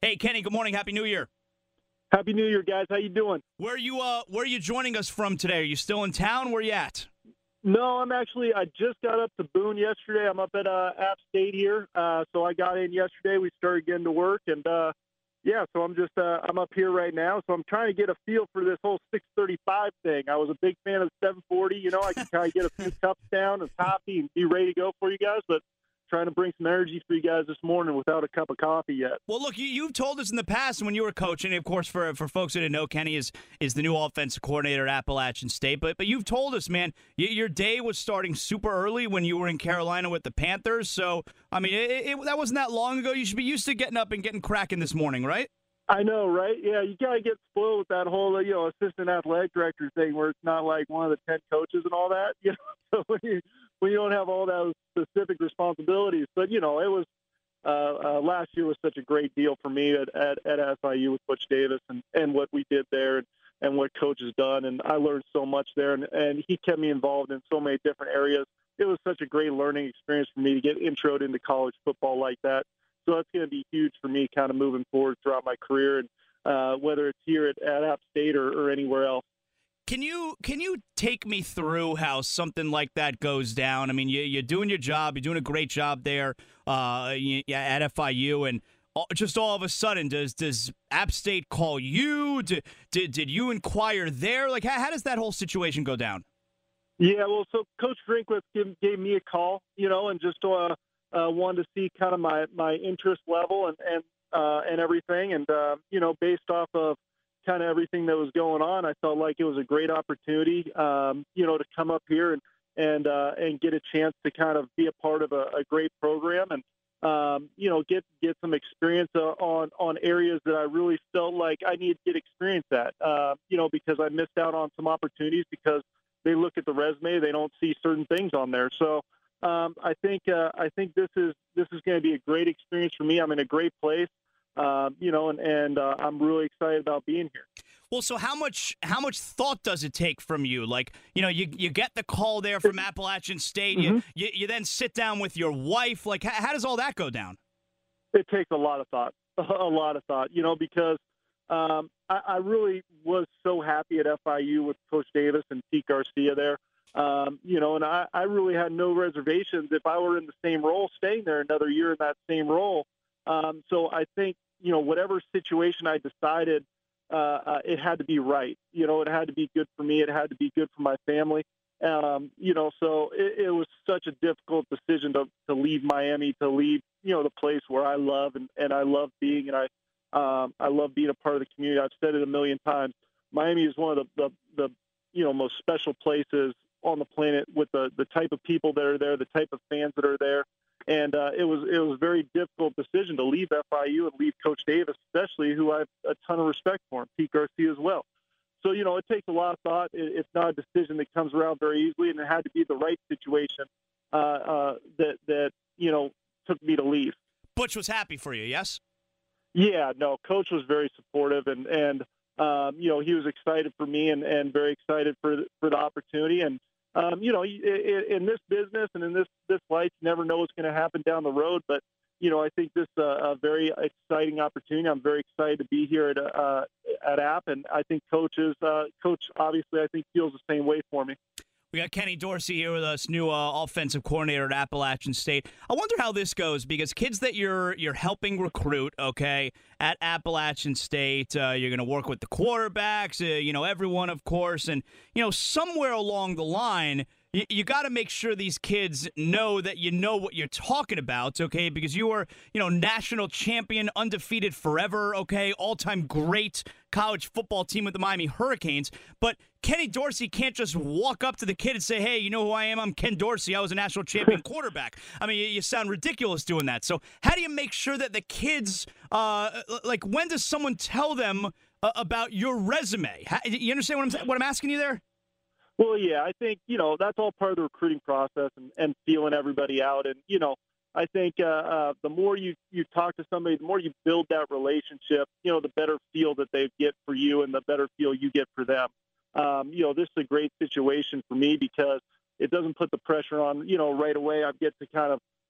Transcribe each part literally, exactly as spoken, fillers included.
Hey, Kenny, good morning. Happy New Year. Happy New Year, guys. How you doing? Where are you uh where are you joining us from today? Are you still in town? Where you at? No, I'm actually, I just got up to Boone yesterday. I'm up at uh, App State here. Uh, so I got in yesterday. We started getting to work. And, uh, yeah, so I'm just, uh, I'm up here right now. So I'm trying to get a feel for this whole six thirty-five thing. I was a big fan of the seven forty. You know, I can kind of get a few cups down and coffee and be ready to go for you guys. But trying to bring some energy for you guys this morning without a cup of coffee yet. Well, look, you, you've told us in the past when you were coaching, of course, for for folks who didn't know, Kenny is is the new offensive coordinator at Appalachian State. But but you've told us, man, y- your day was starting super early when you were in Carolina with the Panthers. So, I mean, it, it, that wasn't that long ago. You should be used to getting up and getting cracking this morning, right? I know, right? Yeah, you got to get spoiled with that whole, you know, assistant athletic director thing where it's not like one of the ten coaches and all that, you know. So when you, when you don't have all those specific responsibilities. But, you know, it was uh, uh, last year was such a great deal for me at, at, at S I U with Butch Davis and, and what we did there and, and what Coach has done. And I learned so much there, and, and he kept me involved in so many different areas. It was such a great learning experience for me to get introed into college football like that. So that's going to be huge for me kind of moving forward throughout my career, and uh, whether it's here at, at App State or, or anywhere else. Can you can you take me through how something like that goes down? I mean, you, you're doing your job. You're doing a great job there uh, at F I U, and just all of a sudden, does does App State call you? Did, did, did you inquire there? Like, how, how does that whole situation go down? Yeah, well, so Coach Drinkwitz gave, gave me a call, you know, and just uh, uh, wanted to see kind of my, my interest level and and uh, and everything, and uh, you know, based off of kind of everything that was going on, I felt like it was a great opportunity, um, you know, to come up here and and uh, and get a chance to kind of be a part of a, a great program and um, you know get get some experience uh, on on areas that I really felt like I needed to get experience at, uh, you know, because I missed out on some opportunities because they look at the resume, they don't see certain things on there. So um, I think uh, I think this is this is going to be a great experience for me. I'm in a great place. Um, you know, and, and uh, I'm really excited about being here. Well, so how much how much thought does it take from you? Like, you know, you you get the call there from Appalachian State. Mm-hmm. You, you you then sit down with your wife. Like, how, how does all that go down? It takes a lot of thought, a lot of thought, you know, because um, I, I really was so happy at F I U with Coach Davis and Pete Garcia there. Um, you know, and I, I really had no reservations if I were in the same role, staying there another year in that same role. Um, so I think, you know, whatever situation I decided, uh, uh, it had to be right. You know, it had to be good for me. It had to be good for my family. Um, you know, so it, it was such a difficult decision to, to leave Miami, to leave, you know, the place where I love and, and I love being, and I, um, I love being a part of the community. I've said it a million times. Miami is one of the, the, the you know, most special places on the planet with the, the type of people that are there, the type of fans that are there. And uh, it was it was a very difficult decision to leave F I U and leave Coach Davis, especially, who I have a ton of respect for, and Pete Garcia as well. So, you know, it takes a lot of thought. It, it's not a decision that comes around very easily, and it had to be the right situation uh, uh, that, that, you know, took me to leave. Butch was happy for you, yes? Yeah, no, Coach was very supportive, and, and um, you know, he was excited for me and, and very excited for, for the opportunity. And, Um, you know, in this business and in this, this life, you never know what's going to happen down the road. But, you know, I think this is a, a very exciting opportunity. I'm very excited to be here at uh, at App, and I think Coach is, uh, Coach obviously, I think, feels the same way for me. We got Kenny Dorsey here with us, new uh, offensive coordinator at Appalachian State. I wonder how this goes, because kids that you're you're helping recruit, okay, at Appalachian State, uh, you're going to work with the quarterbacks, uh, you know, everyone, of course, and you know, somewhere along the line, you, you got to make sure these kids know that you know what you're talking about, okay, because you are, you know, national champion, undefeated forever, okay, all-time great college football team with the Miami Hurricanes, but Kenny Dorsey can't just walk up to the kid and say, hey, you know who I am? I'm Ken Dorsey. I was a national champion quarterback. I mean, you, you sound ridiculous doing that. So how do you make sure that the kids, uh, like, when does someone tell them uh, about your resume? How, you understand what I'm, what I'm asking you there? Well, yeah, I think, you know, that's all part of the recruiting process and, and feeling everybody out. And, you know, I think uh, uh, the more you, you talk to somebody, the more you build that relationship, you know, the better feel that they get for you and the better feel you get for them. Um, you know, this is a great situation for me because it doesn't put the pressure on, you know, right away. I get to kind of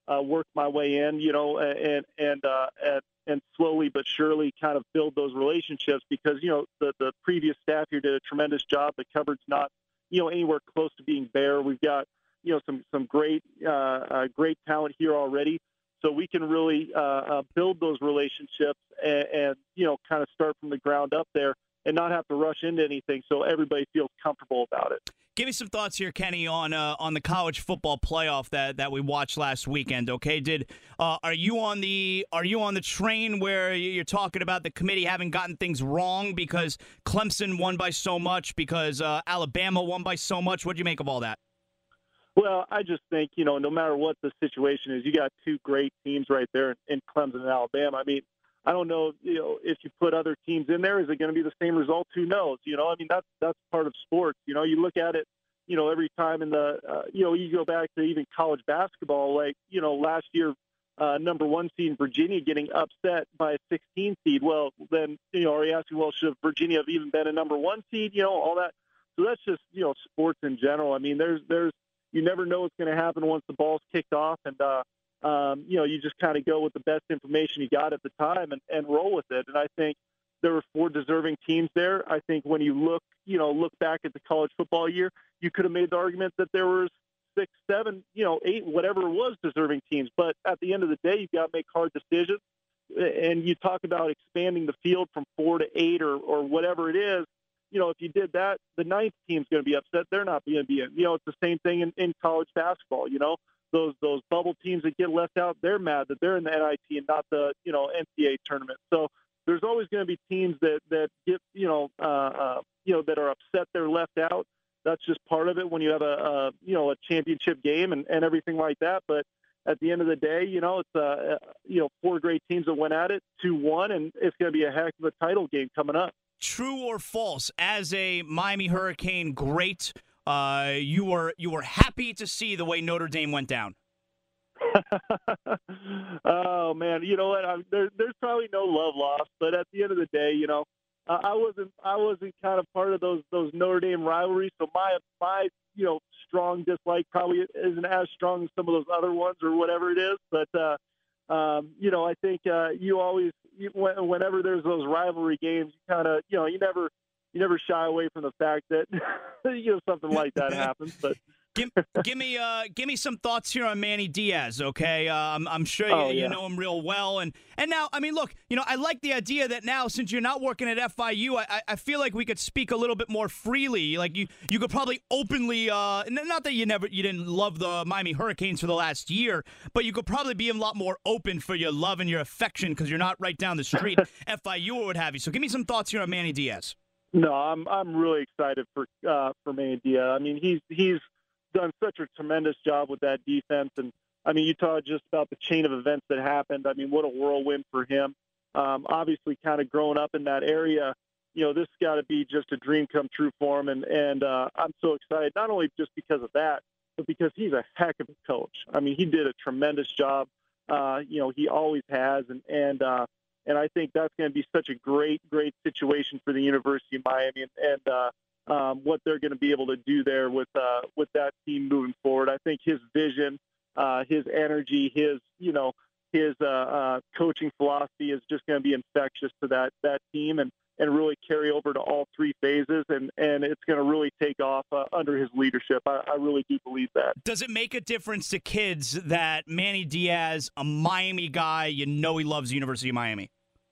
uh, work my way in, you know, and and uh, and and slowly but surely kind of build those relationships because you know the the previous staff here did a tremendous job. The cupboard's not you know anywhere close to being bare. We've got you know some some great uh, uh, great talent here already. So we can really uh, uh, build those relationships and, and, you know, kind of start from the ground up there and not have to rush into anything so everybody feels comfortable about it. Give me some thoughts here, Kenny, on uh, on the college football playoff that, that we watched last weekend. Okay, did uh, are you on the are you on the train where you're talking about the committee having gotten things wrong because Clemson won by so much, because uh, Alabama won by so much? What do you make of all that? Well, I just think, you know, no matter what the situation is, you got two great teams right there in Clemson and Alabama. I mean, I don't know, you know, if you put other teams in there, is it going to be the same result? Who knows? You know, I mean, that's that's part of sports. You know, you look at it, you know, every time in the, uh, you know, you go back to even college basketball, like, you know, last year, uh, number one seed Virginia getting upset by a sixteen seed. Well, then, you know, are you asking, well, should Virginia have even been a number one seed? You know, all that. So that's just, you know, sports in general. I mean, there's, there's, you never know what's going to happen once the ball's kicked off. And, uh, um, you know, you just kind of go with the best information you got at the time and, and roll with it. And I think there were four deserving teams there. I think when you look, you know, look back at the college football year, you could have made the argument that there was six, seven, you know, eight, whatever it was, deserving teams. But at the end of the day, you've got to make hard decisions. And you talk about expanding the field from four to eight or, or whatever it is. You know, if you did that, the ninth team's going to be upset. They're not going to be in. You know, it's the same thing in, in college basketball. You know, those those bubble teams that get left out, they're mad that they're in the N I T and not the, you know, N C double A tournament. So there's always going to be teams that that get, you know, uh, uh, you know, that are upset they're left out. That's just part of it when you have a, a you know, a championship game and, and everything like that. But at the end of the day, you know, it's uh, you know, four great teams that went at it, two one, and it's going to be a heck of a title game coming up. True or false? As a Miami Hurricane great, uh, you were you were happy to see the way Notre Dame went down. Oh man, you know what? I, there, there's probably no love lost, but at the end of the day, you know, uh, I wasn't I wasn't kind of part of those those Notre Dame rivalries, so my my you know strong dislike probably isn't as strong as some of those other ones or whatever it is. But uh, um, you know, I think uh, you always you, whenever there's those rivalry games, you kind of you know you never you never shy away from the fact that you know something like that happens, but. Give, give me uh, give me some thoughts here on Manny Diaz, okay? Uh, I'm, I'm sure you, oh, yeah. you know him real well. And, and now, I mean, look, you know, I like the idea that now, since you're not working at F I U, I, I feel like we could speak a little bit more freely. Like, you, you could probably openly, uh, not that you never you didn't love the Miami Hurricanes for the last year, but you could probably be a lot more open for your love and your affection because you're not right down the street, F I U or what have you. So give me some thoughts here on Manny Diaz. No, I'm I'm really excited for uh, for Manny Diaz. I mean, he's he's done such a tremendous job with that defense. And, I mean, you talk just about the chain of events that happened. I mean, what a whirlwind for him. Um, obviously, kind of growing up in that area, you know, this got to be just a dream come true for him. And, and uh, I'm so excited, not only just because of that, but because he's a heck of a coach. I mean, he did a tremendous job. Uh, you know, he always has. And, and, uh, and I think that's going to be such a great, great situation for the University of Miami. And, and uh, Um, what they're going to be able to do there with uh, with that team moving forward. I think his vision, uh, his energy, his you know his uh, uh, coaching philosophy is just going to be infectious to that that team and, and really carry over to all three phases. And, and it's going to really take off uh, under his leadership. I, I really do believe that. Does it make a difference to kids that Manny Diaz, a Miami guy, you know he loves the University of Miami?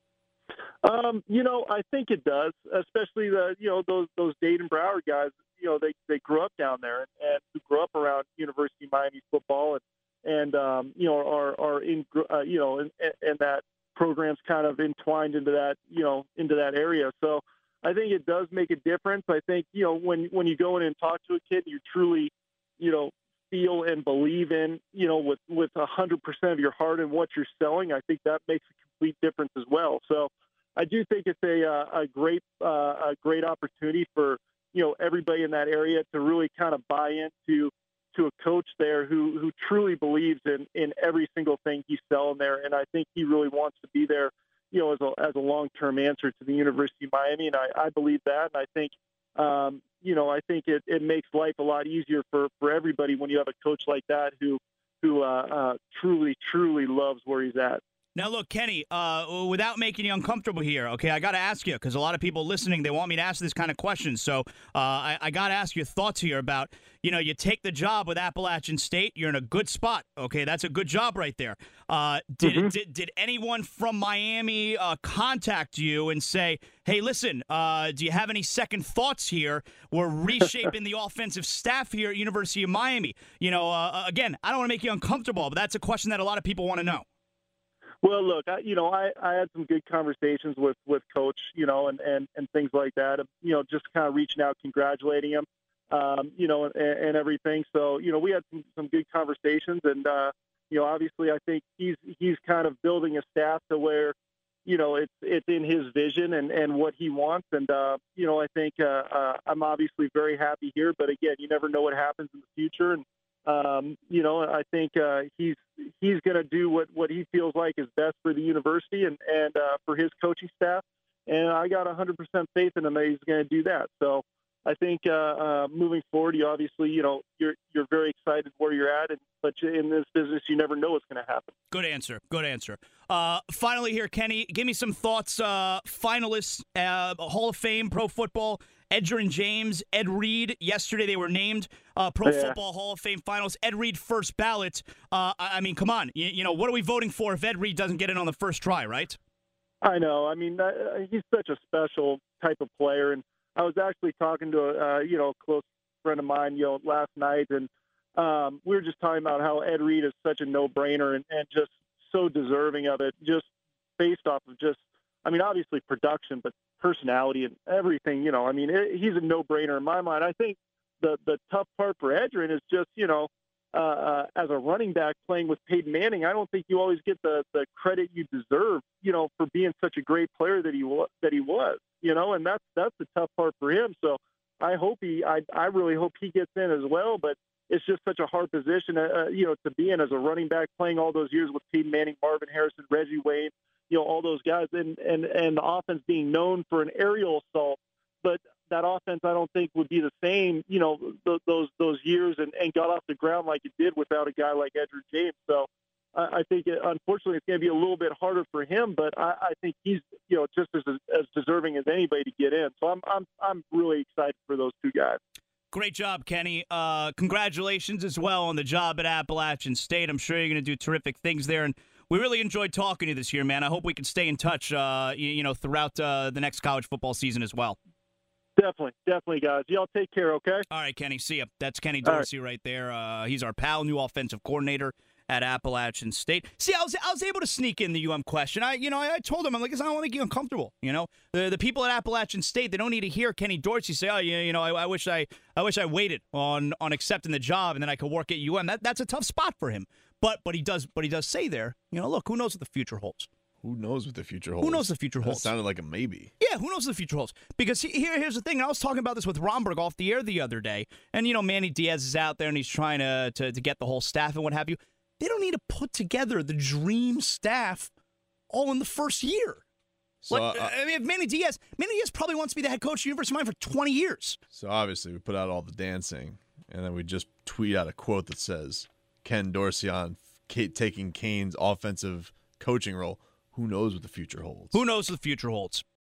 Um, you know, I think it does, especially the, you know, those, those Dayton Broward guys, you know, they, they grew up down there and, and who grew up around University of Miami football and, and, um, you know, are, are in, uh, you know, and, and that program's kind of entwined into that, you know, into that area. So I think it does make a difference. I think, you know, when, when you go in and talk to a kid, you truly, you know, feel and believe in, you know, with, with a hundred percent of your heart in what you're selling, I think that makes a complete difference as well. So, I do think it's a uh, a great uh, a great opportunity for you know everybody in that area to really kind of buy into to a coach there who who truly believes in, in every single thing he's selling there, and I think he really wants to be there, you know, as a as a long term answer to the University of Miami, and I, I believe that, and I think um, you know I think it, it makes life a lot easier for, for everybody when you have a coach like that who who uh, uh, truly, truly loves where he's at. Now, look, Kenny, uh, without making you uncomfortable here, okay, I got to ask you, because a lot of people listening, they want me to ask this kind of question. So uh, I, I got to ask your thoughts here about, you know, you take the job with Appalachian State, you're in a good spot. Okay, that's a good job right there. Uh, did, Mm-hmm. did did anyone from Miami uh, contact you and say, hey, listen, uh, do you have any second thoughts here? We're reshaping the offensive staff here at University of Miami. You know, uh, again, I don't want to make you uncomfortable, but that's a question that a lot of people want to know. Well, look, I, you know, I, I had some good conversations with, with Coach, you know, and, and, and things like that, you know, just kind of reaching out, congratulating him, um, you know, and, and everything. So, you know, we had some, some good conversations, and, uh, you know, obviously I think he's he's kind of building a staff to where, you know, it's it's in his vision and, and what he wants. And, uh, you know, I think uh, uh, I'm obviously very happy here. But, again, you never know what happens in the future. And, Um, you know, I think uh, he's he's going to do what, what he feels like is best for the university and, and uh, for his coaching staff. And I got one hundred percent faith in him that he's going to do that. So I think uh, uh, moving forward, you obviously, you know, you're you're very excited where you're at. And, but in this business, you never know what's going to happen. Good answer. Good answer. Uh, finally here, Kenny, give me some thoughts. Uh, finalists, uh, Hall of Fame, Pro Football, Edgerrin James, Ed Reed. Yesterday they were named uh, Pro Yeah. Football Hall of Fame finalists. Ed Reed first ballot. Uh, I I mean, come on. You, you know, what are we voting for if Ed Reed doesn't get in on the first try, right? I know. I mean, uh, he's such a special type of player. And I was actually talking to a, uh, you know, close friend of mine, you know, last night, and um, we were just talking about how Ed Reed is such a no-brainer and, and just so deserving of it, just based off of just, I mean, obviously production, but personality and everything, you know. I mean, it, he's a no-brainer in my mind. I think the the tough part for Edgerrin is just, you know, uh, uh, as a running back playing with Peyton Manning, I don't think you always get the, the credit you deserve, you know, for being such a great player that he was, that he was, you know, and that's that's the tough part for him. So I hope he, I, I really hope he gets in as well, but it's just such a hard position, uh, you know, to be in as a running back, playing all those years with Peyton Manning, Marvin Harrison, Reggie Wayne, you know, all those guys, and, and, and the offense being known for an aerial assault. But that offense, I don't think, would be the same, you know, th- those those years and, and got off the ground like it did without a guy like Edgerrin James. So I, I think, it, unfortunately, it's going to be a little bit harder for him, but I, I think he's, you know, just as as deserving as anybody to get in. So I'm I'm I'm really excited for those two guys. Great job, Kenny. Uh, congratulations as well on the job at Appalachian State. I'm sure you're going to do terrific things there. And we really enjoyed talking to you this year, man. I hope we can stay in touch, uh, you, you know, throughout uh, the next college football season as well. Definitely, definitely, guys. Y'all take care, okay? All right, Kenny. See ya. That's Kenny All right. Dorsey right there. Uh, he's our pal, new offensive coordinator at Appalachian State. See, I was I was able to sneak in the U M question. I you know I, I told him, I'm like, I don't want to make you uncomfortable. You know, the the people at Appalachian State, they don't need to hear Kenny Dorsey say, oh, you, you know, I, I wish I I wish I waited on on accepting the job and then I could work at U M. That that's a tough spot for him. But but he does but he does say there, you know, look, who knows what the future holds. Who knows what the future holds? Who knows the future That holds? sounded like a maybe. Yeah, who knows what the future holds? Because he, here, here's the thing. I was talking about this with Romberg off the air the other day. And, you know, Manny Diaz is out there and he's trying to, to, to get the whole staff and what have you. They don't need to put together the dream staff all in the first year. So, Like, uh, I mean, if Manny Diaz, Manny Diaz probably wants to be the head coach of the University of Miami for twenty years. so obviously we put out all the dancing, and then we just tweet out a quote that says, Ken Dorsey on K- taking Kane's offensive coaching role. Who knows what the future holds? Who knows what the future holds?